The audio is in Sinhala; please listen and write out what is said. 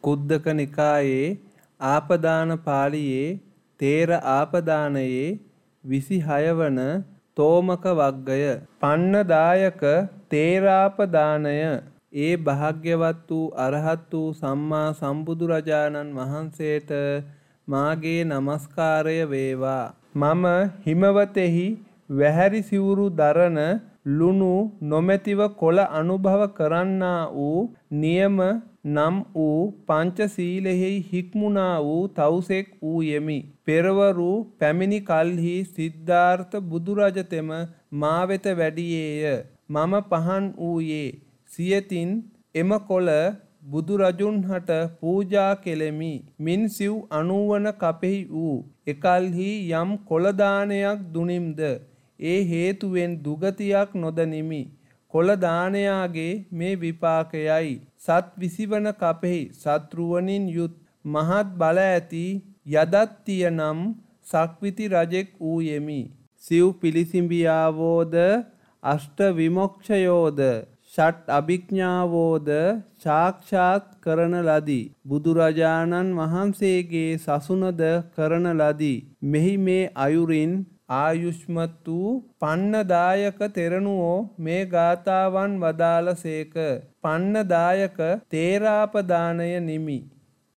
කුද්දක නිකායේ ආපදාන පාළියේ තේර ආපදානයේ 26 වන තෝමක වග්ගය. පන්නදායක තේරාපදානය. ඒ භාග්‍යවත් වූ අරහත් වූ සම්මා සම්බුදුරජාණන් වහන්සේට මාගේ නමස්කාරය වේවා. මම හිමවතෙහි වැහැරි සිවුරු දරන ලුණු නොමැතිව කොළ අනුභව කරන්නා වූ නියම නම් වූ පංචශීලයෙහි හික්මුණා වූ තවුසෙක් වූ යෙමි. පෙරවරු පැමිණි කල්හි සිද්ධාර්ථ බුදුරජතෙම මා වෙත වැඩියේය. මම පහන් වූයේ සියතින් එම කොළ බුදුරජුන්හට පූජා කෙලෙමි. මින් සිව් 90 වන කපෙහි වූ එකල්හි යම් කොළ දානයක් දුනිම්ද ඒ හේතුවෙන් දුගතියක් නොදනිමි. කොළ දානයාගේ මේ විපාකයයි. සත් 20 වන කපෙහි සත්රුවනින් යුත් මහත් බල ඇති යදත්තිය නම් සක්විති රජෙක් වූ යෙමි. සිව් පිළිසිඹියාවෝද අෂ්ට විමොක්ෂයෝද ෂට් අභිඥාවෝද සාක්ෂාත් කරන ලදී. බුදුරජාණන් වහන්සේගේ සසුනද කරන ලදී. මෙහි මේ අයුරින් ආයුෂ්මත් වූ පන්නදායක තෙරණුවෝ මේ ගාථාවන් වදාළසේක. පන්නදායක තේරාපදානය නිමි.